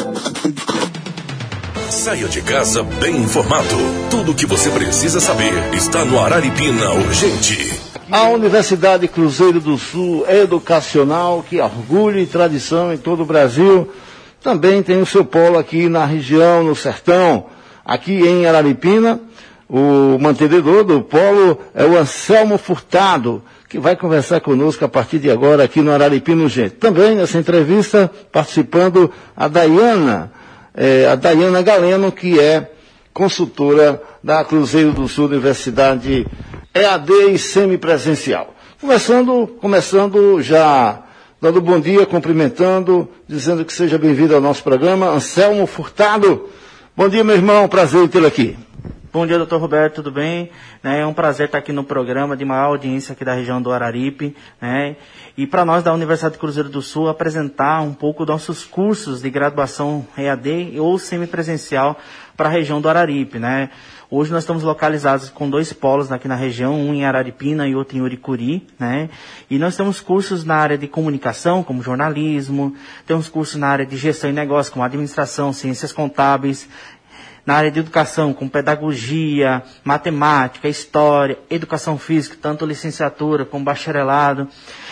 Saia de casa bem informado. Tudo o que você precisa saber está no Araripina Urgente. A Universidade Cruzeiro do Sul Educacional, que orgulho e tradição em todo o Brasil, também tem o seu polo aqui na região, no Sertão, aqui em Araripina. O mantenedor do polo é o Anselmo Furtado, que vai conversar conosco a partir de agora aqui no Araripina Urgente. Também nessa entrevista participando a Dayana Galeno, que é consultora da Cruzeiro do Sul Universidade EAD e semipresencial. Começando já, dando bom dia, cumprimentando, dizendo que seja bem-vindo ao nosso programa, Anselmo Furtado. Bom dia, meu irmão, prazer em tê-lo aqui. Bom dia, doutor Roberto, tudo bem? É um prazer estar aqui no programa de maior audiência aqui da região do Araripe, né? E para nós da Universidade Cruzeiro do Sul apresentar um pouco dos nossos cursos de graduação EAD ou semipresencial para a região do Araripe, né? Hoje nós estamos localizados com 2 polos aqui na região, um em Araripina e outro em Uricuri, né? E nós temos cursos na área de comunicação, como jornalismo, temos cursos na área de gestão e negócios, como administração, ciências contábeis, na área de educação, com pedagogia, matemática, história, educação física, tanto licenciatura como bacharelado.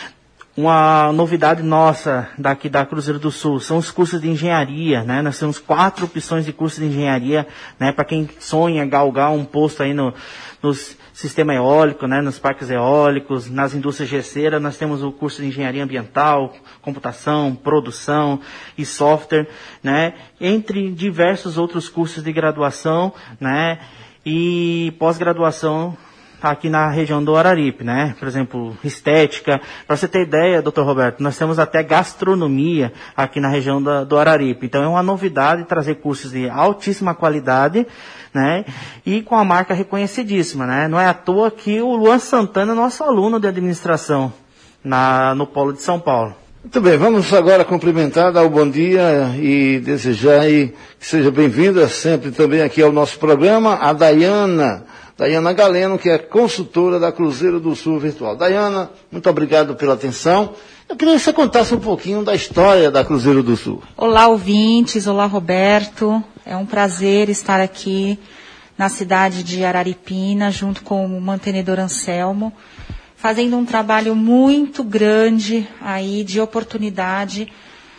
Uma novidade nossa daqui da Cruzeiro do Sul são os cursos de engenharia, né? Nós temos 4 opções de curso de engenharia, né? Para quem sonha galgar um posto aí no sistema eólico, né? Nos parques eólicos, nas indústrias geseiras, nós temos o curso de engenharia ambiental, computação, produção e software, né? Entre diversos outros cursos de graduação, né? E pós-graduação aqui na região do Araripe, né? Por exemplo, estética. Para você ter ideia, doutor Roberto, nós temos até gastronomia aqui na região do Araripe. Então é uma novidade trazer cursos de altíssima qualidade, né? E com a marca reconhecidíssima, né? Não é à toa que o Luan Santana é nosso aluno de administração no Polo de São Paulo. Muito bem, vamos agora cumprimentar, dar o bom dia e desejar aí que seja bem-vinda sempre também aqui ao nosso programa, a Dayana Galeno, que é consultora da Cruzeiro do Sul Virtual. Dayana, muito obrigado pela atenção. Eu queria que você contasse um pouquinho da história da Cruzeiro do Sul. Olá, ouvintes. Olá, Roberto. É um prazer estar aqui na cidade de Araripina, junto com o mantenedor Anselmo, fazendo um trabalho muito grande aí de oportunidade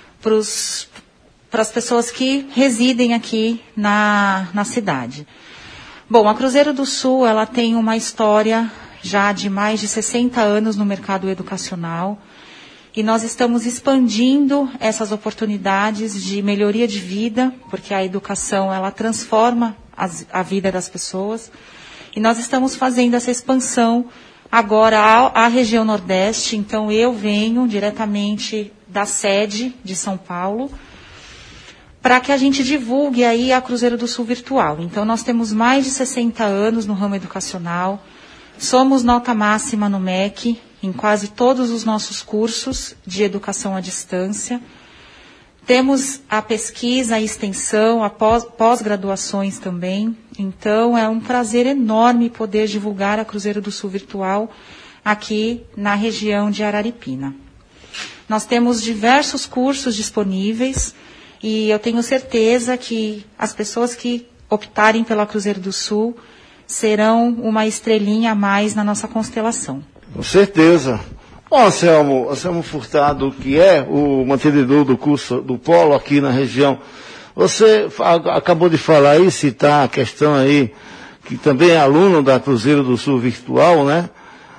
para as pessoas que residem aqui na cidade. Bom, a Cruzeiro do Sul, ela tem uma história já de mais de 60 anos no mercado educacional e nós estamos expandindo essas oportunidades de melhoria de vida, porque a educação, ela transforma a vida das pessoas e nós estamos fazendo essa expansão agora à região Nordeste. Então eu venho diretamente da sede de São Paulo, para que a gente divulgue aí a Cruzeiro do Sul Virtual. Então, nós temos mais de 60 anos no ramo educacional, somos nota máxima no MEC, em quase todos os nossos cursos de educação à distância. Temos a pesquisa, a extensão, a pós-graduações também. Então, é um prazer enorme poder divulgar a Cruzeiro do Sul Virtual aqui na região de Araripina. Nós temos diversos cursos disponíveis, e eu tenho certeza que as pessoas que optarem pela Cruzeiro do Sul serão uma estrelinha a mais na nossa constelação. Com certeza. Bom, Anselmo Furtado, que é o mantenedor do curso do Polo aqui na região, você acabou de falar aí, citar a questão aí, que também é aluno da Cruzeiro do Sul Virtual, né?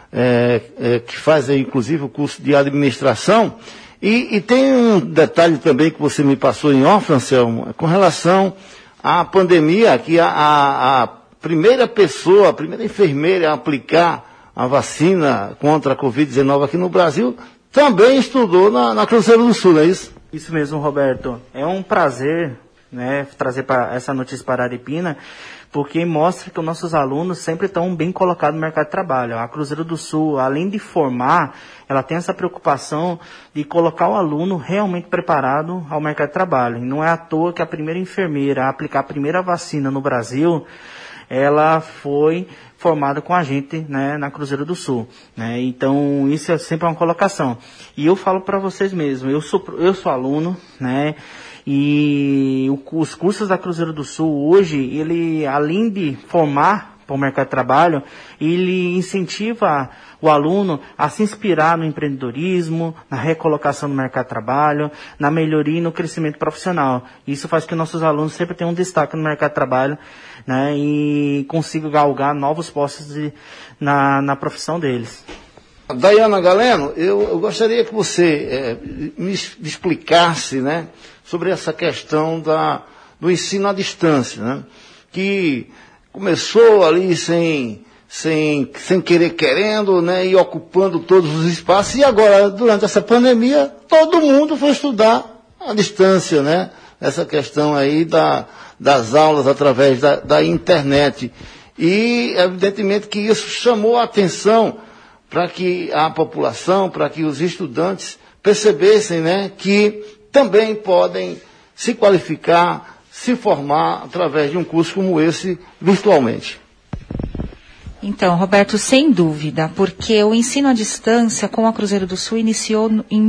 Que faz aí, inclusive, o curso de administração. E tem um detalhe também que você me passou em off, Anselmo, com relação à pandemia, que a primeira pessoa, a primeira enfermeira a aplicar a vacina contra a Covid-19 aqui no Brasil, também estudou na Cruzeiro do Sul, não é isso? Isso mesmo, Roberto. É um prazer, né, trazer essa notícia para a Araripina, porque mostra que os nossos alunos sempre estão bem colocados no mercado de trabalho. A Cruzeiro do Sul, além de formar, ela tem essa preocupação de colocar o aluno realmente preparado ao mercado de trabalho. E não é à toa que a primeira enfermeira a aplicar a primeira vacina no Brasil, ela foi formada com a gente, né, na Cruzeiro do Sul, né? Então isso é sempre uma colocação. E eu falo para vocês mesmo, eu sou aluno, né? E os cursos da Cruzeiro do Sul hoje, ele, além de formar para o mercado de trabalho, ele incentiva o aluno a se inspirar no empreendedorismo, na recolocação no mercado de trabalho, na melhoria e no crescimento profissional. Isso faz com que nossos alunos sempre tenham um destaque no mercado de trabalho, né, e consigam galgar novos postos na profissão deles. Dayana Galeno, eu gostaria que você me explicasse, né, sobre essa questão do ensino à distância, né, que começou ali sem querer querendo, né, e ocupando todos os espaços, e agora, durante essa pandemia, todo mundo foi estudar à distância, né, essa questão aí das aulas através da internet. E, evidentemente, que isso chamou a atenção para que a população, para que os estudantes percebessem, né, que também podem se qualificar, se formar através de um curso como esse, virtualmente. Então, Roberto, sem dúvida, porque o ensino à distância com a Cruzeiro do Sul iniciou em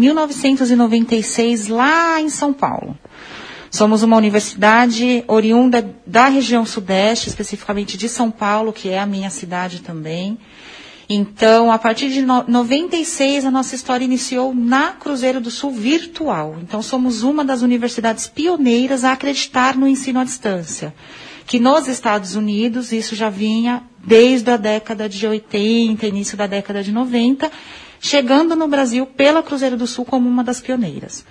1996, lá em São Paulo. Somos uma universidade oriunda da região sudeste, especificamente de São Paulo, que é a minha cidade também. Então, a partir de 96, a nossa história iniciou na Cruzeiro do Sul virtual. Então, somos uma das universidades pioneiras a acreditar no ensino à distância. Que nos Estados Unidos, isso já vinha desde a década de 80, início da década de 90, chegando no Brasil pela Cruzeiro do Sul como uma das pioneiras.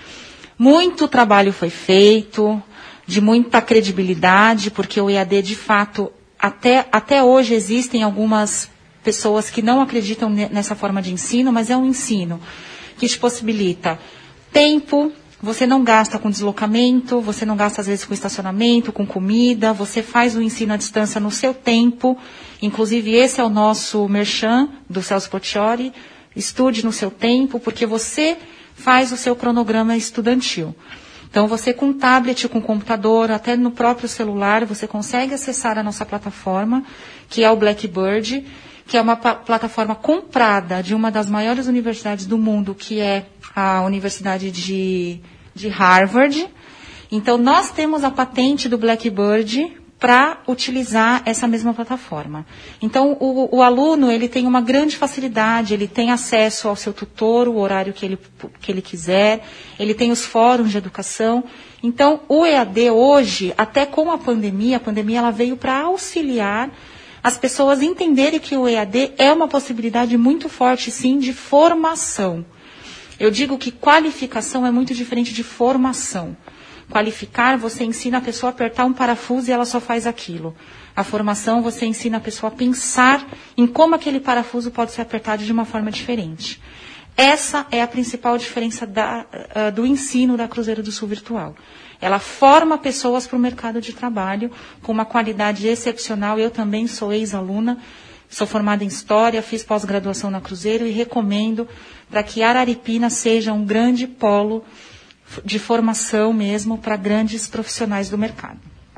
Muito trabalho foi feito, de muita credibilidade, porque o EAD, de fato, até hoje existem algumas pessoas que não acreditam nessa forma de ensino, mas é um ensino que te possibilita tempo, você não gasta com deslocamento, você não gasta às vezes com estacionamento, com comida, você faz o ensino à distância no seu tempo, inclusive esse é o nosso merchan do Celso Portioli, estude no seu tempo, porque você faz o seu cronograma estudantil. Então, você com tablet, com computador, até no próprio celular, você consegue acessar a nossa plataforma, que é o Blackboard, que é uma plataforma comprada de uma das maiores universidades do mundo, que é a Universidade de Harvard. Então, nós temos a patente do Blackboard para utilizar essa mesma plataforma. Então, o aluno, ele tem uma grande facilidade, ele tem acesso ao seu tutor, o horário que ele quiser, ele tem os fóruns de educação. Então, o EAD hoje, até com a pandemia ela veio para auxiliar as pessoas entenderem que o EAD é uma possibilidade muito forte, sim, de formação. Eu digo que qualificação é muito diferente de formação. Qualificar, você ensina a pessoa a apertar um parafuso e ela só faz aquilo. A formação, você ensina a pessoa a pensar em como aquele parafuso pode ser apertado de uma forma diferente. Essa é a principal diferença do ensino da Cruzeiro do Sul virtual. Ela forma pessoas para o mercado de trabalho com uma qualidade excepcional. Eu também sou ex-aluna, sou formada em História, fiz pós-graduação na Cruzeiro e recomendo para que Araripina seja um grande polo de formação mesmo para grandes profissionais do mercado.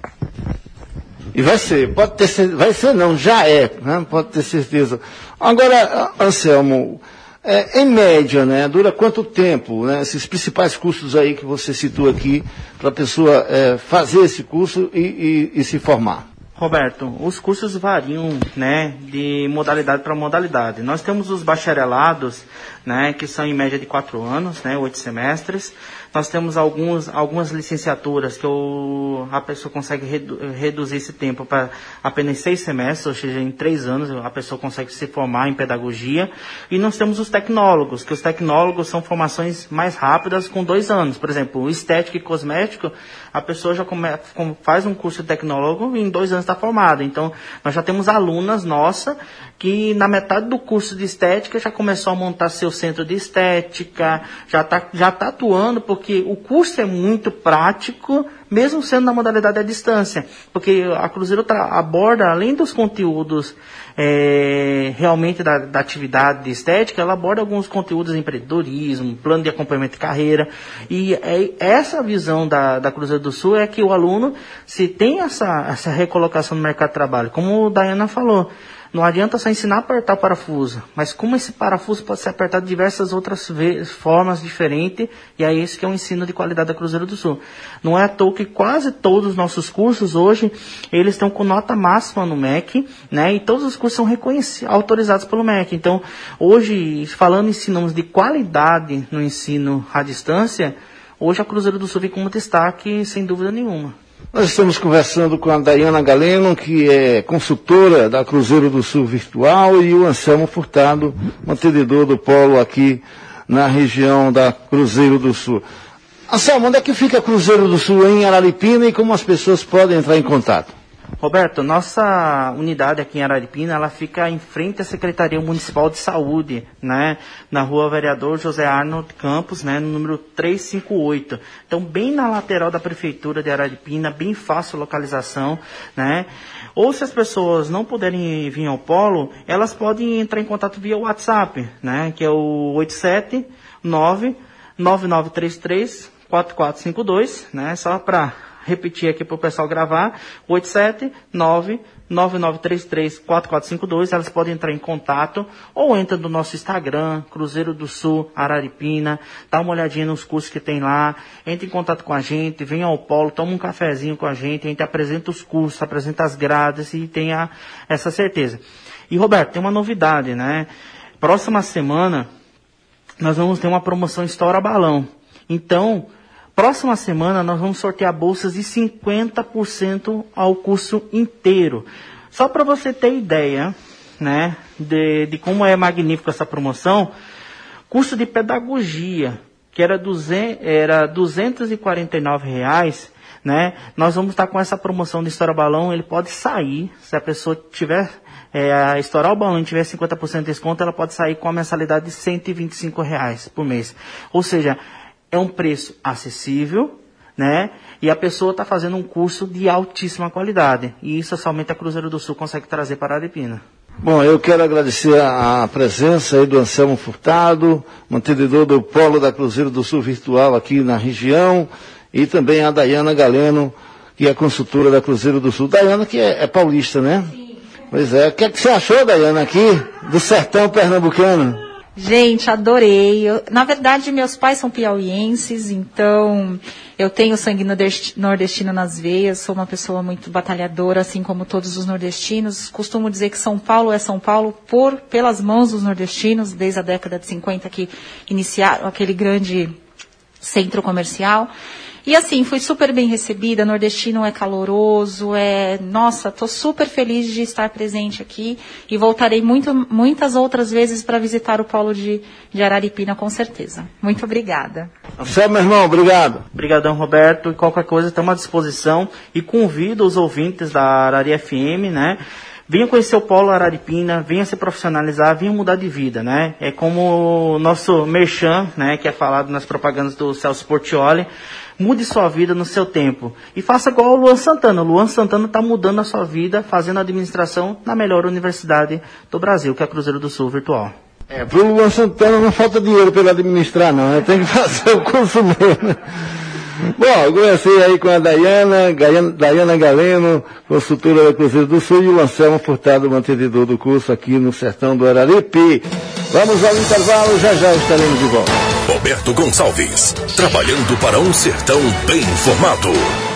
E vai ser, já é, né? Pode ter certeza. Agora, Anselmo, em média, né, dura quanto tempo, né, esses principais cursos aí que você citou aqui, para a pessoa fazer esse curso e se formar? Roberto, os cursos variam, né, de modalidade para modalidade. Nós temos os bacharelados, né, que são em média de 4 anos, né, 8 semestres. Nós temos algumas licenciaturas que a pessoa consegue reduzir esse tempo para apenas 6 semestres, ou seja, em 3 anos a pessoa consegue se formar em pedagogia. E nós temos os tecnólogos, que os tecnólogos são formações mais rápidas com 2 anos. Por exemplo, estética e cosmético, a pessoa já faz um curso de tecnólogo e em 2 anos está formada. Então, nós já temos alunas nossas que na metade do curso de estética já começou a montar seu centro de estética, já tá atuando, porque o curso é muito prático, mesmo sendo na modalidade à distância. Porque a Cruzeiro aborda, além dos conteúdos realmente da atividade de estética, ela aborda alguns conteúdos de empreendedorismo, plano de acompanhamento de carreira. E essa visão da Cruzeiro do Sul é que o aluno, se tem essa recolocação no mercado de trabalho, como o Dayana falou, Não adianta só ensinar a apertar o parafuso, mas como esse parafuso pode ser apertado de diversas outras formas diferentes, e é esse que é o ensino de qualidade da Cruzeiro do Sul. Não é à toa que quase todos os nossos cursos hoje, eles estão com nota máxima no MEC, né? E todos os cursos são autorizados pelo MEC. Então, hoje, falando em ensinos de qualidade no ensino à distância, hoje a Cruzeiro do Sul vem como destaque, sem dúvida nenhuma. Nós estamos conversando com a Dayana Galeno, que é consultora da Cruzeiro do Sul Virtual, e o Anselmo Furtado, mantenedor do polo aqui na região da Cruzeiro do Sul. Anselmo, onde é que fica a Cruzeiro do Sul em Araripina e como as pessoas podem entrar em contato? Roberto, nossa unidade aqui em Araripina, ela fica em frente à Secretaria Municipal de Saúde, né, na rua Vereador José Arnold Campos, né, no número 358. Então, bem na lateral da Prefeitura de Araripina, bem fácil localização, né. Ou se as pessoas não puderem vir ao polo, elas podem entrar em contato via WhatsApp, né, que é o 879-9933-4452, né, só para repetir aqui para o pessoal gravar, 879-9933-4452, elas podem entrar em contato, ou entra no nosso Instagram, Cruzeiro do Sul, Araripina, dá uma olhadinha nos cursos que tem lá, entra em contato com a gente, vem ao polo, toma um cafezinho com a gente apresenta os cursos, apresenta as grades e tenha essa certeza. E Roberto, tem uma novidade, né? Próxima semana, nós vamos ter uma promoção Estoura Balão. Então, próxima semana nós vamos sortear bolsas de 50% ao curso inteiro. Só para você ter ideia, né, de como é magnífico essa promoção, curso de pedagogia, que era R$249, né, nós vamos estar com essa promoção de Estoura Balão, ele pode sair, se a pessoa tiver, estourar o balão e tiver 50% de desconto, ela pode sair com a mensalidade de R$125 por mês. Ou seja, é um preço acessível, né? E a pessoa está fazendo um curso de altíssima qualidade. E isso somente a Cruzeiro do Sul consegue trazer para a Araripina. Bom, eu quero agradecer a presença aí do Anselmo Furtado, mantenedor do polo da Cruzeiro do Sul Virtual aqui na região, e também a Dayana Galeno, que é consultora da Cruzeiro do Sul. Dayana, que é paulista, né? Sim. Pois é. O que você achou, Dayana, aqui do sertão pernambucano? Gente, adorei. Na verdade, meus pais são piauienses, então eu tenho sangue nordestino nas veias, sou uma pessoa muito batalhadora, assim como todos os nordestinos. Costumo dizer que São Paulo é São Paulo pelas mãos dos nordestinos, desde a década de 50 que iniciaram aquele grande centro comercial. E assim, fui super bem recebida, nordestino é caloroso, nossa, estou super feliz de estar presente aqui e voltarei muitas outras vezes para visitar o polo de Araripina, com certeza. Muito obrigada. Você, meu irmão, obrigado. Obrigadão, Roberto, e qualquer coisa estamos à disposição e convido os ouvintes da Arari FM, né? Venha conhecer o polo Araripina, venha se profissionalizar, venha mudar de vida, né? É como o nosso merchan, né, que é falado nas propagandas do Celso Portioli, mude sua vida no seu tempo. E faça igual o Luan Santana. O Luan Santana está mudando a sua vida, fazendo administração na melhor universidade do Brasil, que é a Cruzeiro do Sul Virtual. Para o Luan Santana não falta dinheiro para ele administrar, não. Ele tem que fazer o curso mesmo. Bom, eu comecei aí com a Dayana Galeno, consultora da Cruzeiro do Sul, e o Anselmo Furtado, mantenedor do curso aqui no sertão do Araripe. Vamos ao intervalo, já estaremos de volta. Roberto Gonçalves, trabalhando para um sertão bem informado.